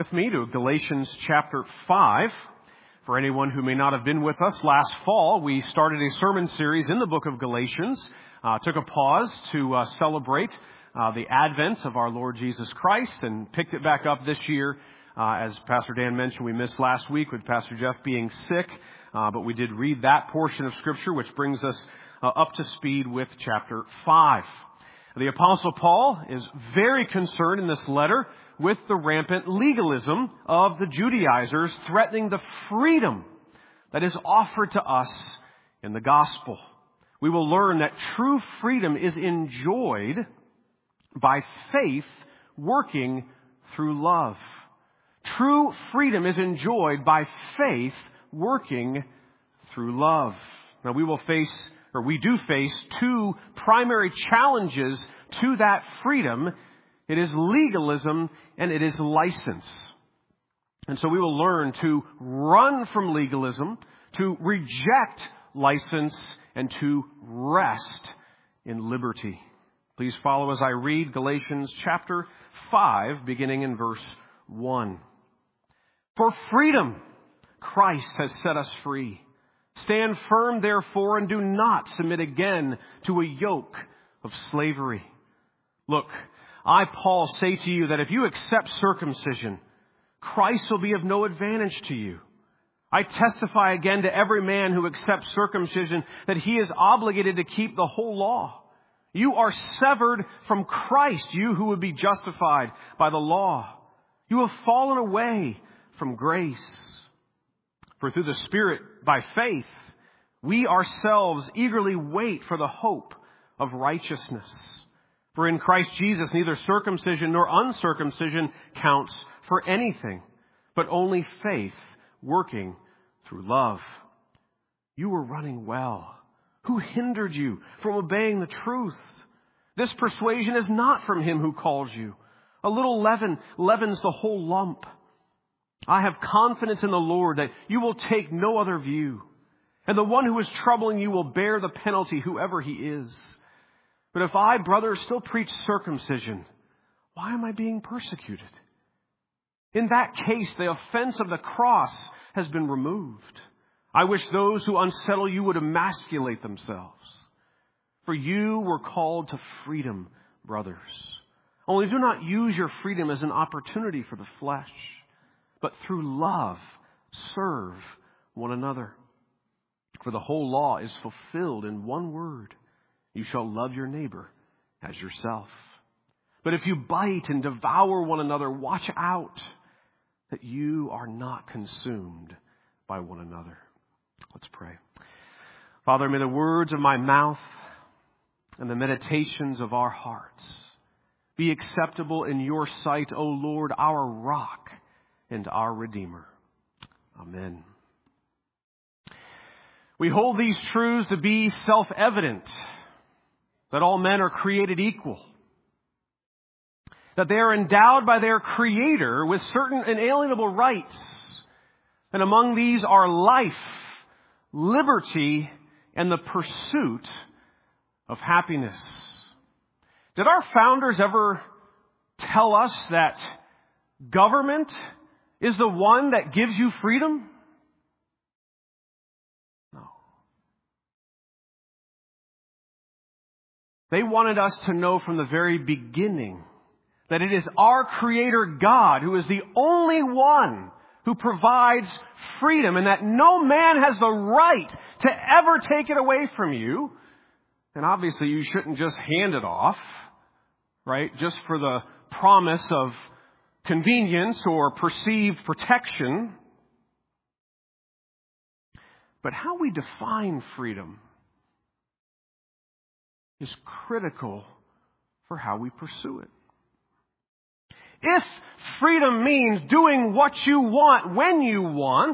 With me to Galatians chapter 5. For anyone who may not have been with us last fall, we started a sermon series in the book of Galatians. Took a pause to celebrate the advent of our Lord Jesus Christ and picked it back up this year. As Pastor Dan mentioned, we missed last week with Pastor Jeff being sick, but we did read that portion of Scripture, which brings us up to speed with chapter 5. The Apostle Paul is very concerned in this letter with the rampant legalism of the Judaizers, threatening the freedom that is offered to us in the gospel. We will learn that true freedom is enjoyed by faith working through love. True freedom is enjoyed by faith working through love. Now we do face two primary challenges to that freedom. It is legalism and it is license. And so we will learn to run from legalism, to reject license, and to rest in liberty. Please follow as I read Galatians chapter 5, beginning in verse 1. For freedom, Christ has set us free. Stand firm, therefore, and do not submit again to a yoke of slavery. Look, I, Paul, say to you that if you accept circumcision, Christ will be of no advantage to you. I testify again to every man who accepts circumcision that he is obligated to keep the whole law. You are severed from Christ, you who would be justified by the law. You have fallen away from grace. For through the Spirit, by faith, we ourselves eagerly wait for the hope of righteousness. For in Christ Jesus, neither circumcision nor uncircumcision counts for anything, but only faith working through love. You were running well. Who hindered you from obeying the truth? This persuasion is not from him who calls you. A little leaven leavens the whole lump. I have confidence in the Lord that you will take no other view, and the one who is troubling you will bear the penalty, whoever he is. But if I, brothers, still preach circumcision, why am I being persecuted? In that case, the offense of the cross has been removed. I wish those who unsettle you would emasculate themselves. For you were called to freedom, brothers. Only do not use your freedom as an opportunity for the flesh, but through love serve one another. For the whole law is fulfilled in one word: you shall love your neighbor as yourself. But if you bite and devour one another, watch out that you are not consumed by one another. Let's pray. Father, may the words of my mouth and the meditations of our hearts be acceptable in your sight, O Lord, our rock and our Redeemer. Amen. We hold these truths to be self-evident: that all men are created equal, that they are endowed by their Creator with certain inalienable rights, and among these are life, liberty, and the pursuit of happiness. Did our founders ever tell us that government is the one that gives you freedom? No. They wanted us to know from the very beginning that it is our Creator God who is the only one who provides freedom, and that no man has the right to ever take it away from you. And obviously you shouldn't just hand it off, right, just for the promise of convenience or perceived protection. But how we define freedom is critical for how we pursue it. If freedom means doing what you want when you want,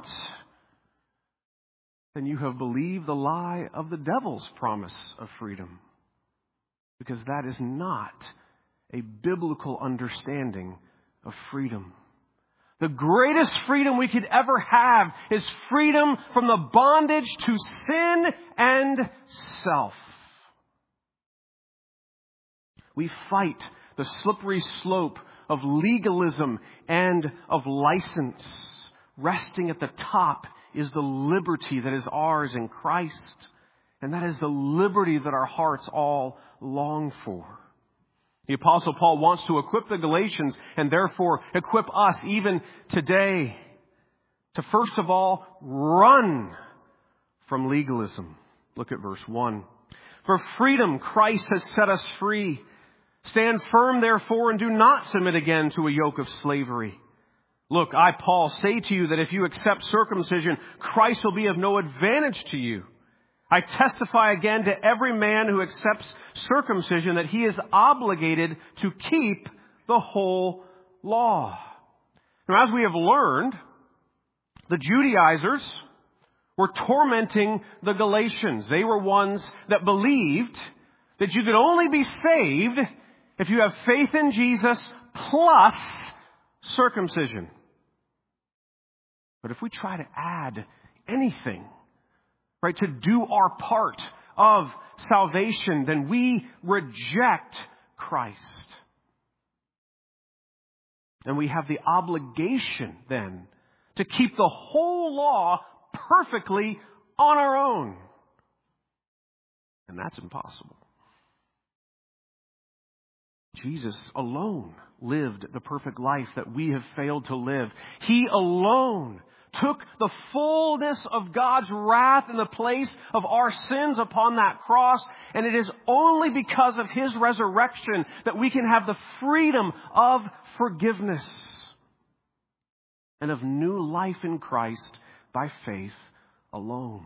then you have believed the lie of the devil's promise of freedom, because that is not a biblical understanding of freedom. The greatest freedom we could ever have is freedom from the bondage to sin and self. We fight the slippery slope of legalism and of license. Resting at the top is the liberty that is ours in Christ. And that is the liberty that our hearts all long for. The Apostle Paul wants to equip the Galatians and therefore equip us even today to first of all run from legalism. Look at verse 1. For freedom Christ has set us free. Stand firm therefore and do not submit again to a yoke of slavery. Look, I, Paul, say to you that if you accept circumcision, Christ will be of no advantage to you. I testify again to every man who accepts circumcision that he is obligated to keep the whole law. Now, as we have learned, the Judaizers were tormenting the Galatians. They were ones that believed that you could only be saved if you have faith in Jesus plus circumcision. But if we try to add anything, right, to do our part of salvation, then we reject Christ. And we have the obligation then to keep the whole law perfectly on our own. And that's impossible. Jesus alone lived the perfect life that we have failed to live. He alone took the fullness of God's wrath in the place of our sins upon that cross. And it is only because of His resurrection that we can have the freedom of forgiveness and of new life in Christ by faith alone.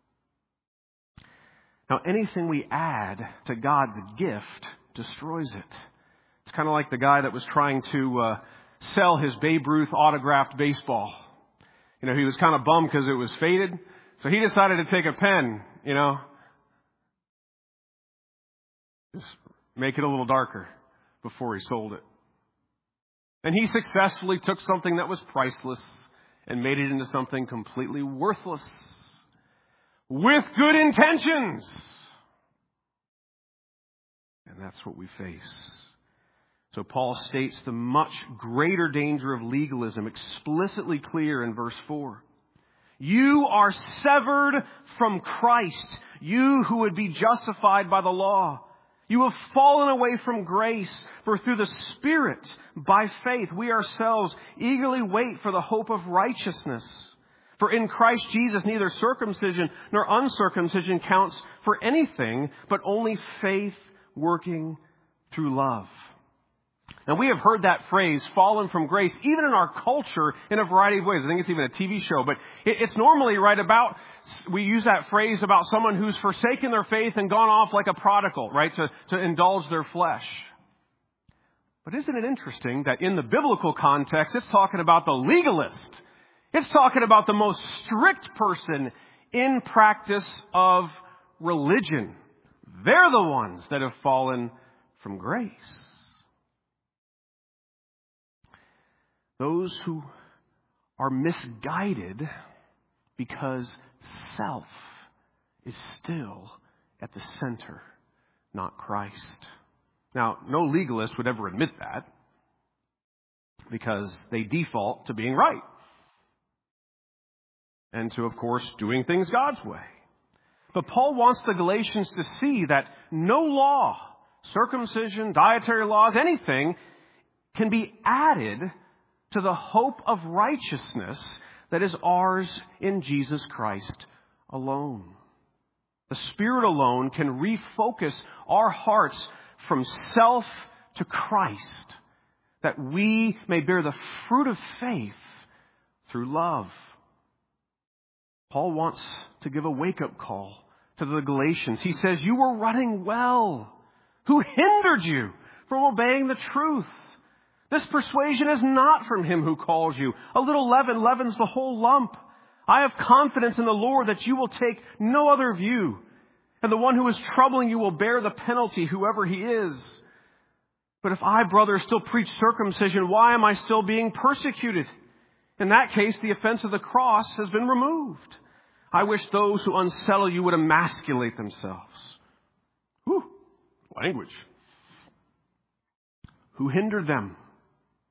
Now, anything we add to God's gift destroys it. It's kind of like the guy that was trying to sell his Babe Ruth autographed baseball. You know, he was kind of bummed because it was faded. So he decided to take a pen, just make it a little darker before he sold it. And he successfully took something that was priceless and made it into something completely worthless with good intentions. And that's what we face. So Paul states the much greater danger of legalism explicitly clear in verse 4. You are severed from Christ, you who would be justified by the law. You have fallen away from grace, for through the Spirit, by faith, we ourselves eagerly wait for the hope of righteousness. For in Christ Jesus, neither circumcision nor uncircumcision counts for anything, but only faith working through love. Now, we have heard that phrase, fallen from grace, even in our culture in a variety of ways. I think it's even a TV show, but it's normally right about, we use that phrase about someone who's forsaken their faith and gone off like a prodigal, right, to indulge their flesh. But isn't it interesting that in the biblical context, it's talking about the legalist. It's talking about the most strict person in practice of religion. They're the ones that have fallen from grace. Those who are misguided because self is still at the center, not Christ. Now, no legalist would ever admit that because they default to being right and to, of course, doing things God's way. But Paul wants the Galatians to see that no law, circumcision, dietary laws, anything can be added to the hope of righteousness that is ours in Jesus Christ alone. The Spirit alone can refocus our hearts from self to Christ, that we may bear the fruit of faith through love. Paul wants to give a wake-up call to the Galatians. He says, you were running well. Who hindered you from obeying the truth? This persuasion is not from him who calls you. A little leaven leavens the whole lump. I have confidence in the Lord that you will take no other view. And the one who is troubling you will bear the penalty, whoever he is. But if I, brother, still preach circumcision, why am I still being persecuted? In that case, the offense of the cross has been removed. I wish those who unsettle you would emasculate themselves. Whew, language. Who hindered them?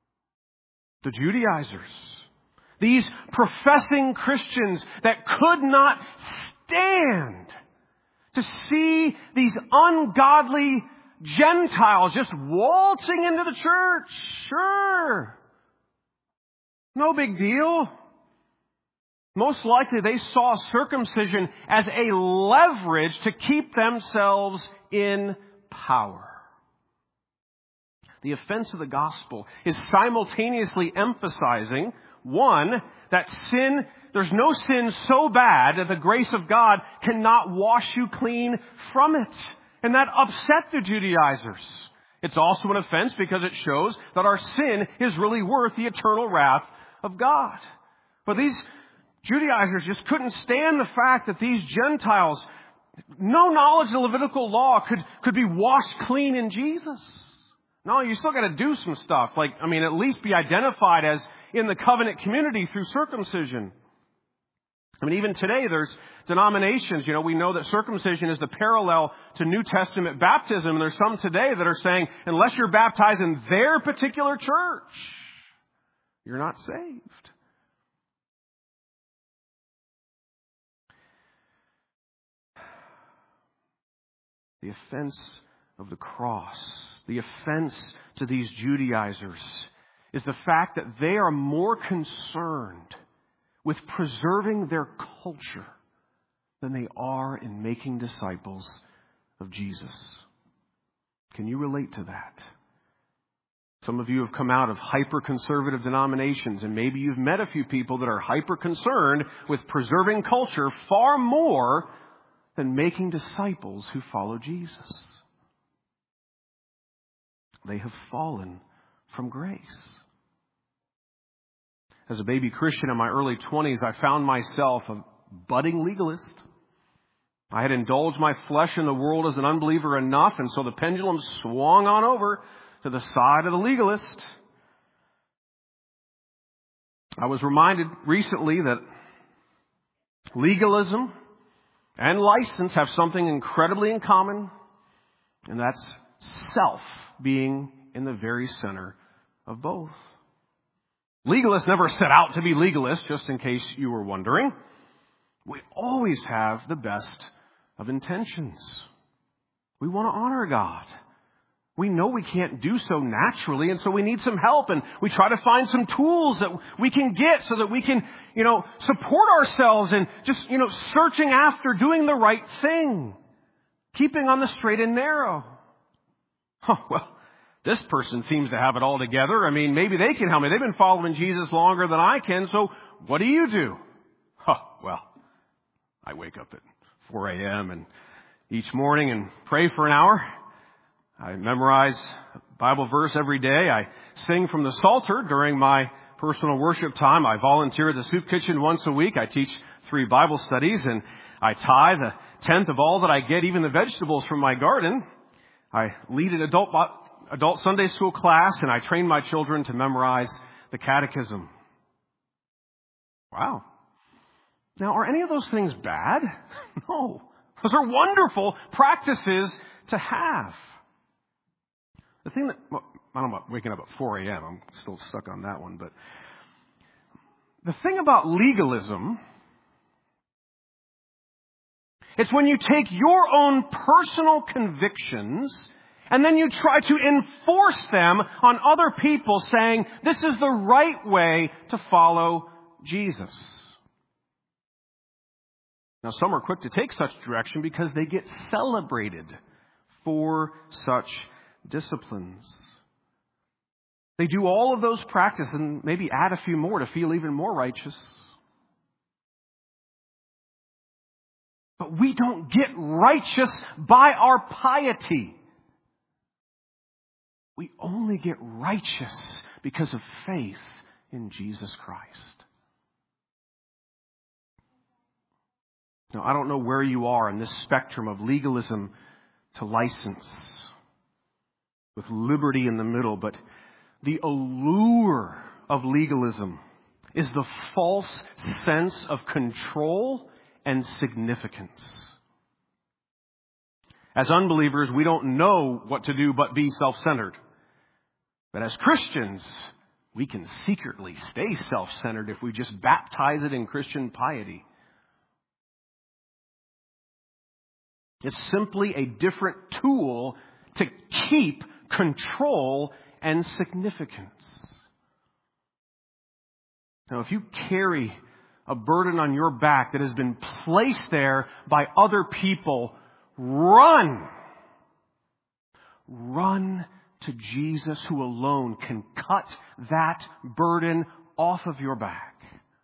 The Judaizers. These professing Christians that could not stand to see these ungodly Gentiles just waltzing into the church. Sure. No big deal. Most likely they saw circumcision as a leverage to keep themselves in power. The offense of the gospel is simultaneously emphasizing, one, that sin, there's no sin so bad that the grace of God cannot wash you clean from it. And that upset the Judaizers. It's also an offense because it shows that our sin is really worth the eternal wrath of God. But these Judaizers just couldn't stand the fact that these Gentiles, no knowledge of the Levitical law, could be washed clean in Jesus. No, you still got to do some stuff. At least be identified as in the covenant community through circumcision. Even today there's denominations, we know that circumcision is the parallel to New Testament baptism. And there's some today that are saying, unless you're baptized in their particular church, you're not saved. The offense of the cross, the offense to these Judaizers, is the fact that they are more concerned with preserving their culture than they are in making disciples of Jesus. Can you relate to that? Some of you have come out of hyper-conservative denominations, and maybe you've met a few people that are hyper-concerned with preserving culture far more than making disciples who follow Jesus. They have fallen from grace. As a baby Christian in my early 20s, I found myself a budding legalist. I had indulged my flesh in the world as an unbeliever enough, and so the pendulum swung on over to the side of the legalist. I was reminded recently that legalism and license have something incredibly in common, and that's self being in the very center of both. Legalists never set out to be legalists, just in case you were wondering. We always have the best of intentions. We want to honor God. We know we can't do so naturally, and so we need some help, and we try to find some tools that we can get so that we can, support ourselves in just, searching after doing the right thing, keeping on the straight and narrow. This person seems to have it all together. Maybe they can help me. They've been following Jesus longer than I can, so what do you do? I wake up at 4 a.m. and each morning and pray for an hour. I memorize a Bible verse every day. I sing from the Psalter during my personal worship time. I volunteer at the soup kitchen once a week. I teach 3 Bible studies, and I tithe 1/10 of all that I get, even the vegetables from my garden. I lead an adult Sunday school class, and I train my children to memorize the catechism. Wow. Now, are any of those things bad? No. Those are wonderful practices to have. The thing that, I don't know about waking up at 4 a.m. I'm still stuck on that one. But the thing about legalism, it's when you take your own personal convictions and then you try to enforce them on other people, saying, this is the right way to follow Jesus. Now, some are quick to take such direction because they get celebrated for such disciplines. They do all of those practices and maybe add a few more to feel even more righteous. But we don't get righteous by our piety. We only get righteous because of faith in Jesus Christ. Now, I don't know where you are in this spectrum of legalism to license, with liberty in the middle, but the allure of legalism is the false sense of control and significance. As unbelievers, we don't know what to do but be self-centered. But as Christians, We can secretly stay self-centered if we just baptize it in Christian piety. It's simply a different tool to keep control and significance. Now, if you carry a burden on your back that has been placed there by other people, run. Run to Jesus, who alone can cut that burden off of your back.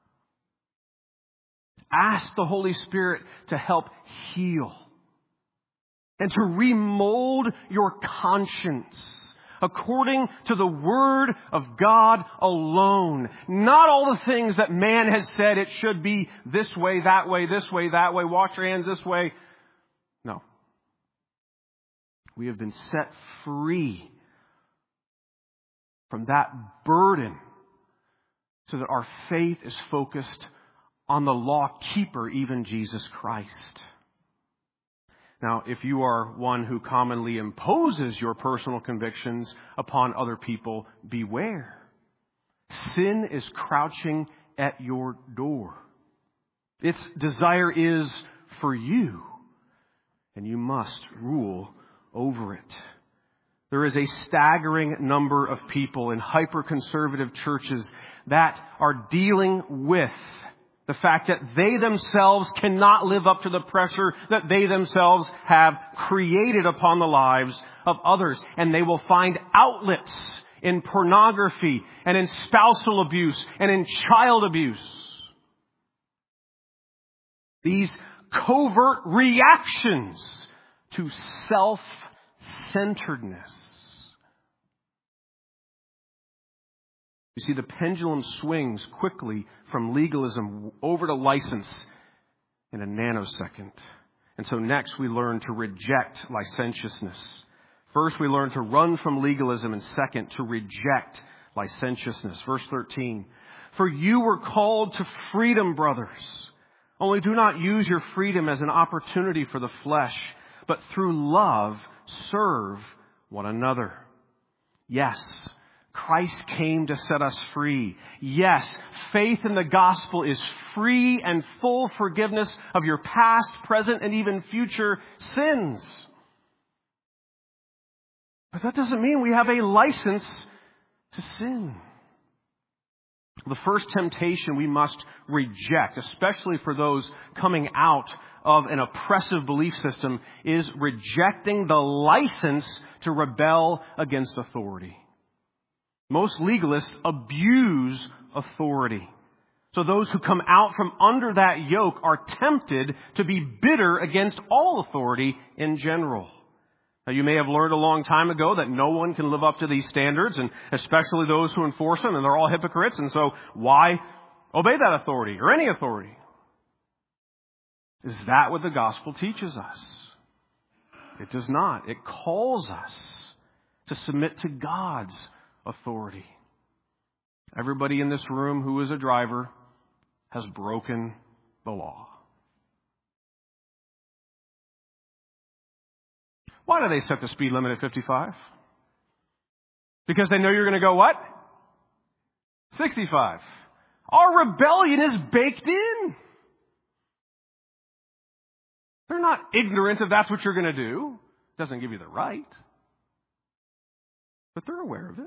Ask the Holy Spirit to help heal and to remold your conscience according to the Word of God alone. Not all the things that man has said it should be this way, that way, this way, that way, wash your hands this way. No. We have been set free from that burden so that our faith is focused on the law keeper, even Jesus Christ. Now, if you are one who commonly imposes your personal convictions upon other people, beware. Sin is crouching at your door. Its desire is for you, and you must rule over it. There is a staggering number of people in hyper-conservative churches that are dealing with the fact that they themselves cannot live up to the pressure that they themselves have created upon the lives of others. And they will find outlets in pornography and in spousal abuse and in child abuse. These covert reactions to self-centeredness. You see, the pendulum swings quickly from legalism over to license in a nanosecond. And so next we learn to reject licentiousness. First, we learn to run from legalism, and second, to reject licentiousness. Verse 13, "For you were called to freedom, brothers. Only do not use your freedom as an opportunity for the flesh, but through love serve one another." Yes, Christ came to set us free. Yes, faith in the gospel is free and full forgiveness of your past, present, and even future sins. But that doesn't mean we have a license to sin. The first temptation we must reject, especially for those coming out of an oppressive belief system, is rejecting the license to rebel against authority. Most legalists abuse authority. So those who come out from under that yoke are tempted to be bitter against all authority in general. Now, you may have learned a long time ago that no one can live up to these standards, and especially those who enforce them, and they're all hypocrites, and so why obey that authority or any authority? Is that what the gospel teaches us? It does not. It calls us to submit to God's authority. Everybody in this room who is a driver has broken the law. Why do they set the speed limit at 55? Because they know you're going to go what? 65. Our rebellion is baked in. They're not ignorant if that's what you're going to do. It doesn't give you the right. But they're aware of it.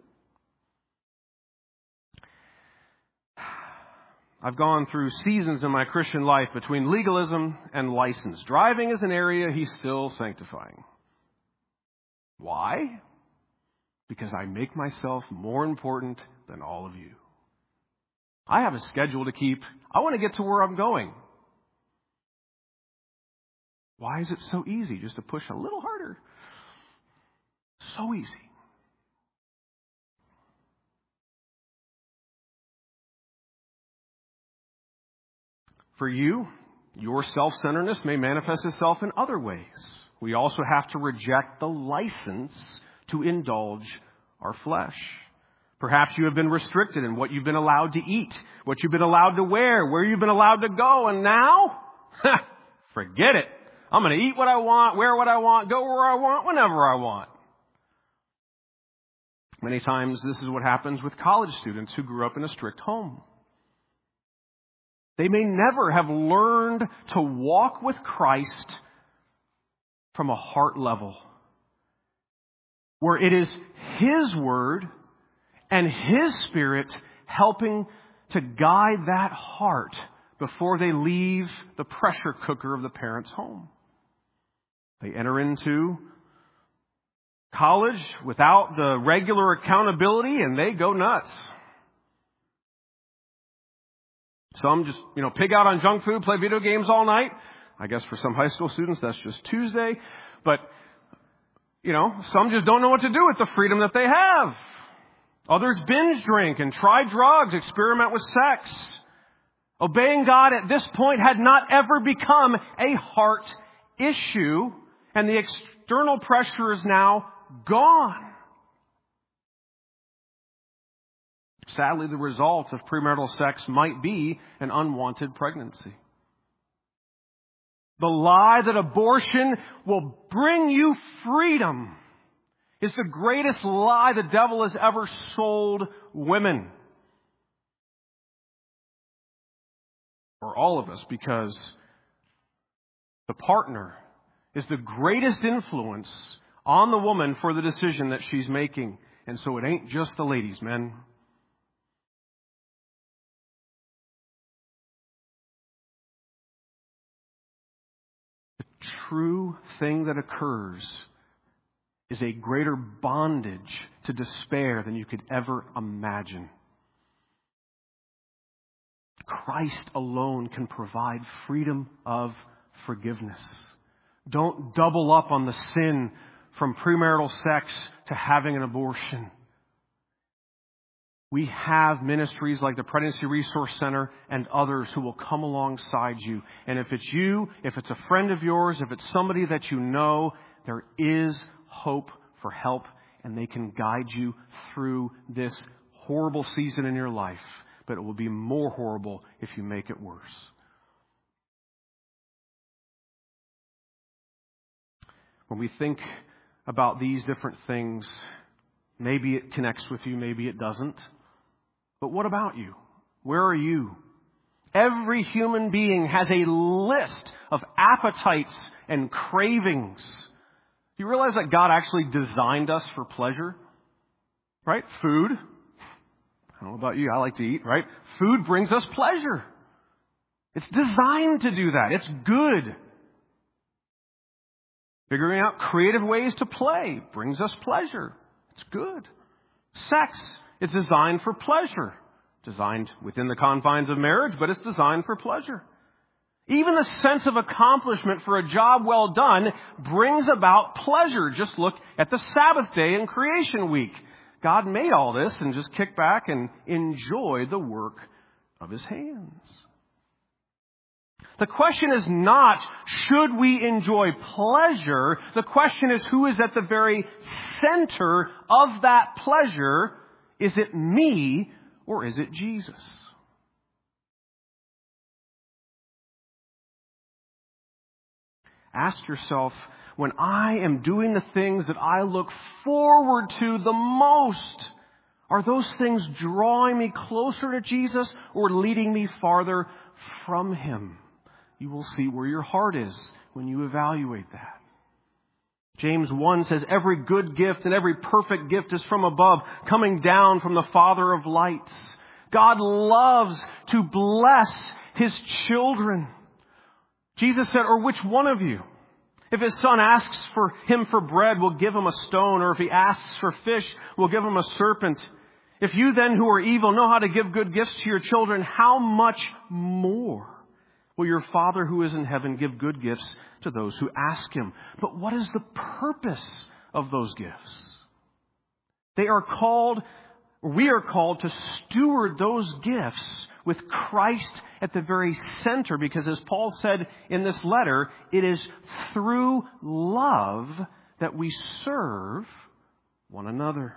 I've gone through seasons in my Christian life between legalism and license. Driving is an area He's still sanctifying. Why? Because I make myself more important than all of you. I have a schedule to keep. I want to get to where I'm going. Why is it so easy just to push a little harder? So easy. For you, your self-centeredness may manifest itself in other ways. We also have to reject the license to indulge our flesh. Perhaps you have been restricted in what you've been allowed to eat, what you've been allowed to wear, where you've been allowed to go, and now, forget it. I'm going to eat what I want, wear what I want, go where I want, whenever I want. Many times this is what happens with college students who grew up in a strict home. They may never have learned to walk with Christ from a heart level, where it is His Word and His Spirit helping to guide that heart before they leave the pressure cooker of the parent's home. They enter into college without the regular accountability and they go nuts. Some just, pig out on junk food, play video games all night. I guess for some high school students, that's just Tuesday. But, some just don't know what to do with the freedom that they have. Others binge drink and try drugs, experiment with sex. Obeying God at this point had not ever become a heart issue, and the external pressure is now gone. Sadly, the result of premarital sex might be an unwanted pregnancy. The lie that abortion will bring you freedom is the greatest lie the devil has ever sold women. Or all of us, because the partner is the greatest influence on the woman for the decision that she's making. And so it ain't just the ladies, men. The true thing that occurs is a greater bondage to despair than you could ever imagine. Christ alone can provide freedom of forgiveness. Don't double up on the sin from premarital sex to having an abortion. We have ministries like the Pregnancy Resource Center and others who will come alongside you. And if it's you, if it's a friend of yours, if it's somebody that you know, there is hope for help, and they can guide you through this horrible season in your life. But it will be more horrible if you make it worse. When we think about these different things, maybe it connects with you, maybe it doesn't. But what about you? Where are you? Every human being has a list of appetites and cravings. Do you realize that God actually designed us for pleasure? Right? Food. I don't know about you, I like to eat, right? Food brings us pleasure. It's designed to do that. It's good. Figuring out creative ways to play brings us pleasure. It's good. Sex is designed for pleasure. Designed within the confines of marriage, but it's designed for pleasure. Even the sense of accomplishment for a job well done brings about pleasure. Just look at the Sabbath day in creation week. God made all this and just kick back and enjoy the work of His hands. The question is not, should we enjoy pleasure? The question is, who is at the very center of that pleasure? Is it me or is it Jesus? Ask yourself, when I am doing the things that I look forward to the most, are those things drawing me closer to Jesus or leading me farther from Him? You will see where your heart is when you evaluate that. James 1 says, every good gift and every perfect gift is from above, coming down from the Father of lights. God loves to bless His children. Jesus said, or which one of you, if his son asks him for bread, will give him a stone, or if he asks for fish, will give him a serpent? If you then who are evil know how to give good gifts to your children, how much more will your Father who is in heaven give good gifts to those who ask Him? But what is the purpose of those gifts? We are called to steward those gifts with Christ at the very center, because as Paul said in this letter, it is through love that we serve one another.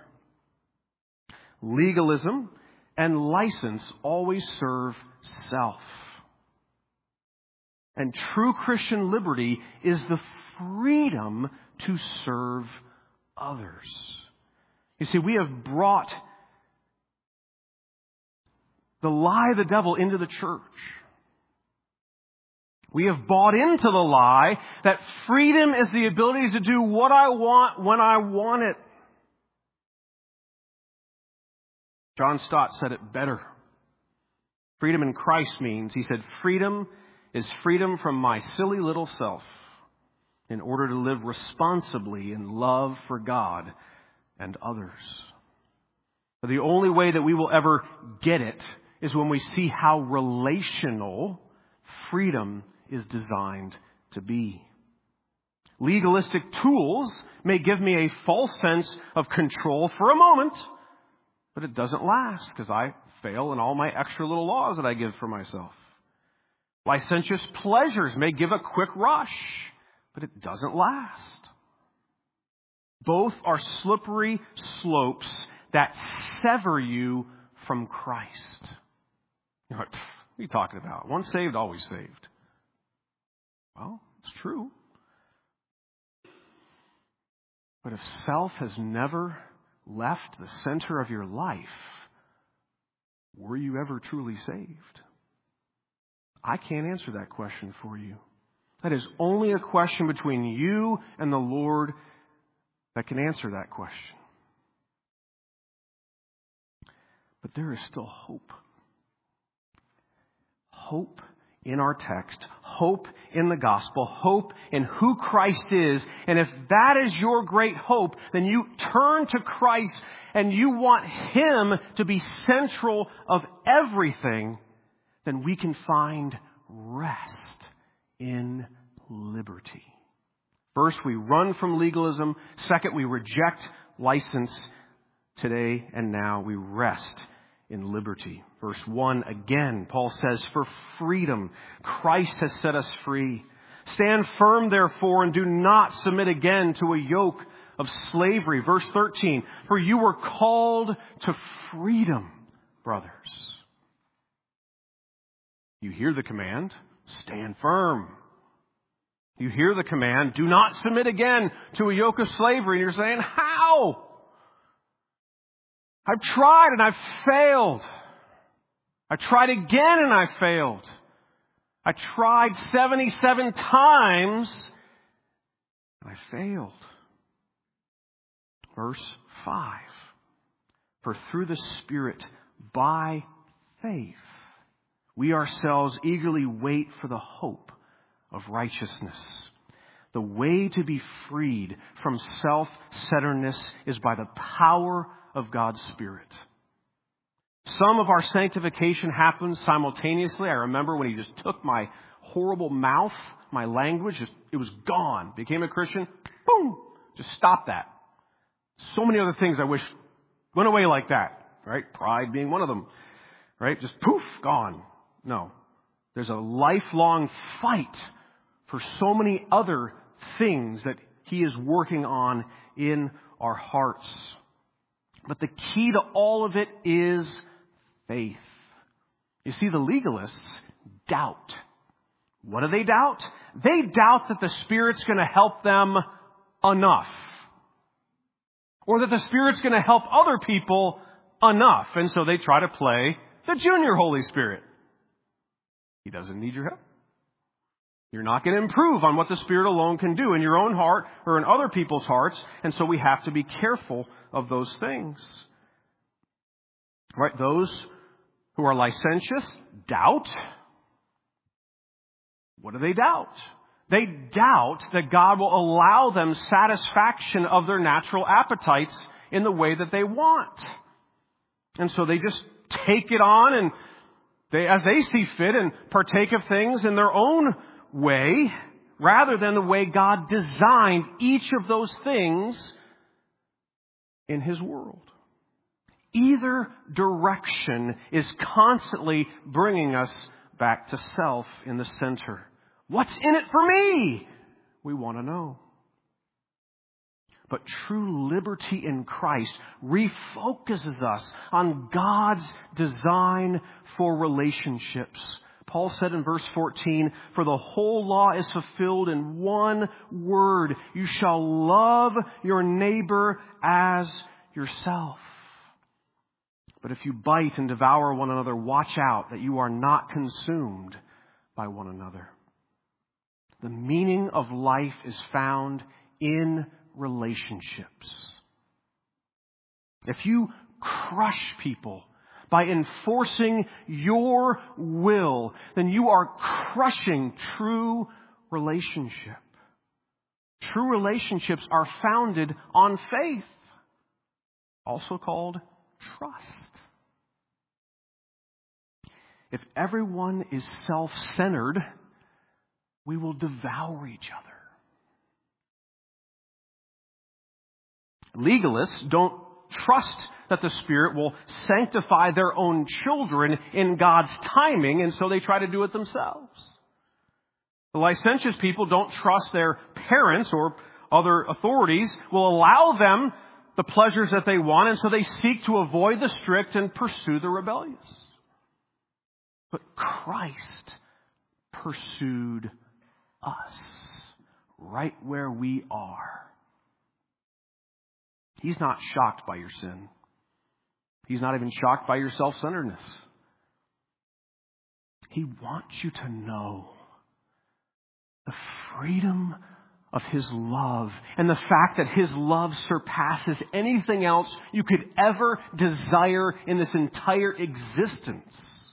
Legalism and license always serve self. And true Christian liberty is the freedom to serve others. You see, we have brought the lie of the devil into the church. We have bought into the lie that freedom is the ability to do what I want when I want it. John Stott said it better. Freedom in Christ means, he said, freedom is freedom from my silly little self in order to live responsibly in love for God and others. But the only way that we will ever get it is when we see how relational freedom is designed to be. Legalistic tools may give me a false sense of control for a moment, but it doesn't last because I fail in all my extra little laws that I give for myself. Licentious pleasures may give a quick rush, but it doesn't last. Both are slippery slopes that sever you from Christ. What are you talking about? Once saved, always saved. Well, it's true. But if self has never left the center of your life, were you ever truly saved? I can't answer that question for you. That is only a question between you and the Lord that can answer that question. But there is still hope. Hope in our text, hope in the gospel, hope in who Christ is. And if that is your great hope, then you turn to Christ and you want Him to be central of everything, then we can find rest in liberty. First, we run from legalism. Second, we reject license. Today and now we rest in liberty. Verse 1, again, Paul says, for freedom, Christ has set us free. Stand firm, therefore, and do not submit again to a yoke of slavery. Verse 13, for you were called to freedom, brothers. You hear the command, stand firm. You hear the command, do not submit again to a yoke of slavery. And you're saying, how? I've tried and I've failed. I tried again and I failed. I tried 77 times and I failed. Verse 5. For through the Spirit, by faith, we ourselves eagerly wait for the hope of righteousness. The way to be freed from self-centeredness is by the power of God's Spirit. Some of our sanctification happens simultaneously. I remember when He just took my horrible mouth, my language, it was gone. Became a Christian, boom, just stopped that. So many other things I wish went away like that, right? Pride being one of them, right? Just poof, gone. No. There's a lifelong fight for so many other things that He is working on in our hearts. But the key to all of it is faith. You see, the legalists doubt. What do they doubt? They doubt that the Spirit's going to help them enough. Or that the Spirit's going to help other people enough. And so they try to play the junior Holy Spirit. He doesn't need your help. You're not going to improve on what the Spirit alone can do in your own heart or in other people's hearts. And so we have to be careful of those things. Right? Those who are licentious doubt. What do they doubt? They doubt that God will allow them satisfaction of their natural appetites in the way that they want. And so they just take it on and as they see fit and partake of things in their own way rather than the way God designed each of those things in His world. Either direction is constantly bringing us back to self in the center. What's in it for me? We want to know. But true liberty in Christ refocuses us on God's design for relationships. Paul said in verse 14, for the whole law is fulfilled in one word. You shall love your neighbor as yourself. But if you bite and devour one another, watch out that you are not consumed by one another. The meaning of life is found in relationships. If you crush people by enforcing your will, then you are crushing true relationship. True relationships are founded on faith, also called trust. If everyone is self-centered, we will devour each other. Legalists don't trust that the Spirit will sanctify their own children in God's timing, and so they try to do it themselves. The licentious people don't trust their parents or other authorities will allow them the pleasures that they want, and so they seek to avoid the strict and pursue the rebellious. But Christ pursued us right where we are. He's not shocked by your sin. He's not even shocked by your self-centeredness. He wants you to know the freedom of His love and the fact that His love surpasses anything else you could ever desire in this entire existence.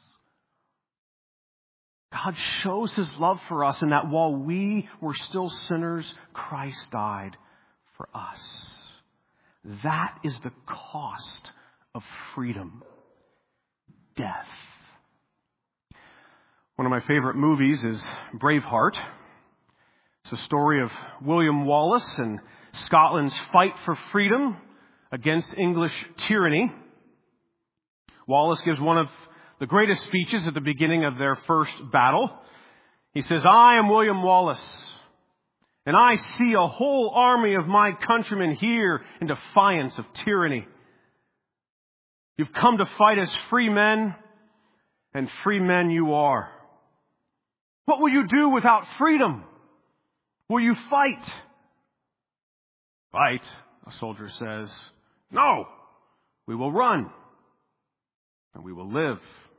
God shows His love for us in that while we were still sinners, Christ died for us. That is the cost of freedom. Death. One of my favorite movies is Braveheart. It's a story of William Wallace and Scotland's fight for freedom against English tyranny. Wallace gives one of the greatest speeches at the beginning of their first battle. He says, "I am William Wallace, and I see a whole army of my countrymen here in defiance of tyranny. You've come to fight as free men, and free men you are. What will you do without freedom? Will you fight?" "Fight," a soldier says. "No, we will run, and we will live."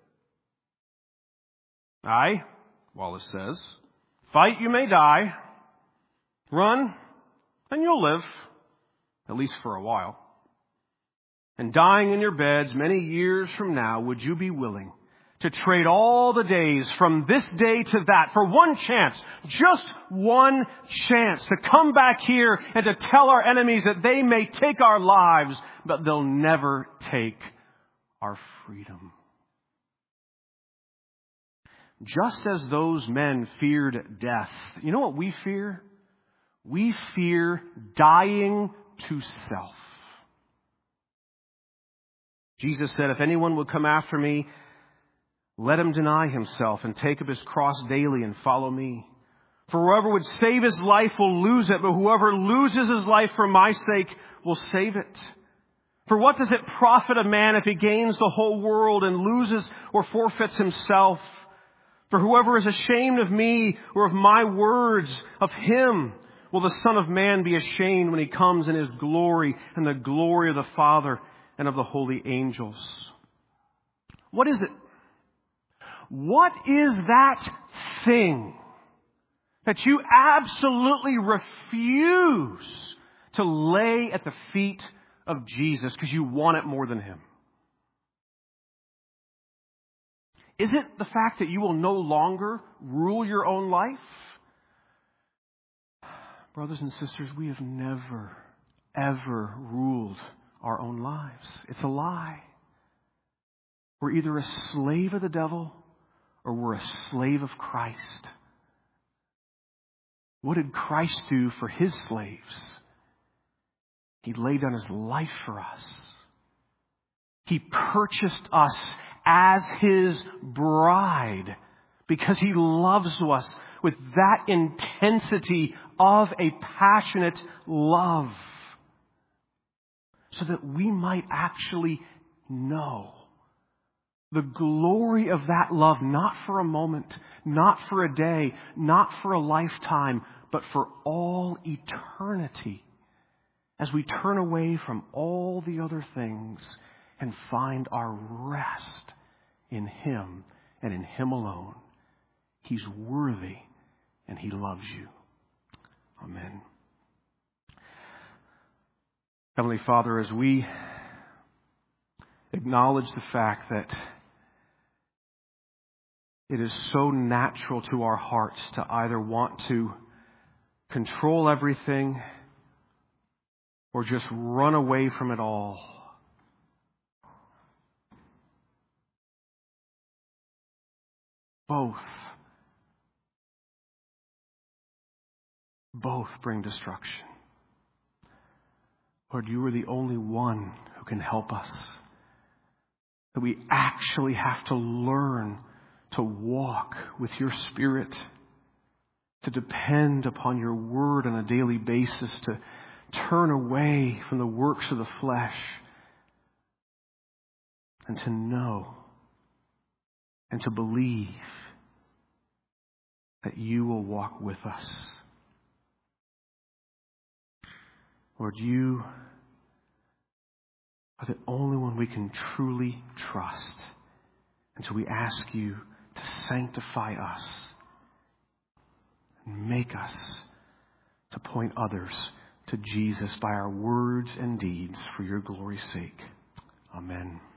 "Aye," Wallace says. "Fight, you may die. Run, and you'll live, at least for a while. And dying in your beds many years from now, would you be willing to trade all the days from this day to that for one chance, just one chance, to come back here and to tell our enemies that they may take our lives, but they'll never take our freedom?" Just as those men feared death, you know what we fear? We fear dying to self. Jesus said, "If anyone would come after me, let him deny himself and take up his cross daily and follow me. For whoever would save his life will lose it, but whoever loses his life for my sake will save it. For what does it profit a man if he gains the whole world and loses or forfeits himself? For whoever is ashamed of me or of my words, of him will the Son of Man be ashamed when He comes in His glory and the glory of the Father and of the holy angels." What is it? What is that thing that you absolutely refuse to lay at the feet of Jesus because you want it more than Him? Is it the fact that you will no longer rule your own life? Brothers and sisters, we have never, ever ruled our own lives. It's a lie. We're either a slave of the devil or we're a slave of Christ. What did Christ do for His slaves? He laid down His life for us. He purchased us as His bride because He loves us with that intensity of a passionate love, so that we might actually know the glory of that love, not for a moment, not for a day, not for a lifetime, but for all eternity. as we turn away from all the other things and find our rest in Him and in Him alone. He's worthy and He loves you. Amen. Heavenly Father, as we acknowledge the fact that it is so natural to our hearts to either want to control everything or just run away from it all. Both bring destruction. Lord, you are the only one who can help us. That we actually have to learn to walk with your Spirit, to depend upon your word on a daily basis, to turn away from the works of the flesh, and to know and to believe that you will walk with us. Lord, you are the only one we can truly trust. And so we ask you to sanctify us and make us to point others to Jesus by our words and deeds for your glory's sake. Amen.